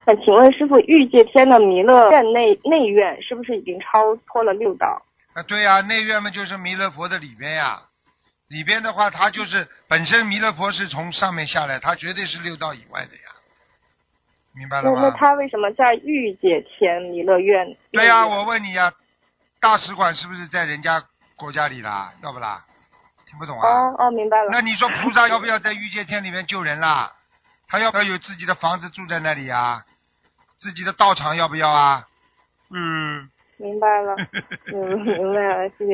请问师傅，欲界天的弥勒院内院是不是已经超脱了六道？ 对呀，内院嘛就是弥勒佛的里边呀。里边的话，它就是本身弥勒佛是从上面下来，它绝对是六道以外的呀。明白了吗？ 那他为什么在御界天弥勒院？ 对呀，我问你呀，大使馆是不是在人家国家里啦？要不啦？听不懂啊？ 哦，明白了。 那你说菩萨要不要在御界天里面救人啦？他要不要有自己的房子住在那里呀？自己的道场要不要啊？ 明白了，明白了，谢谢。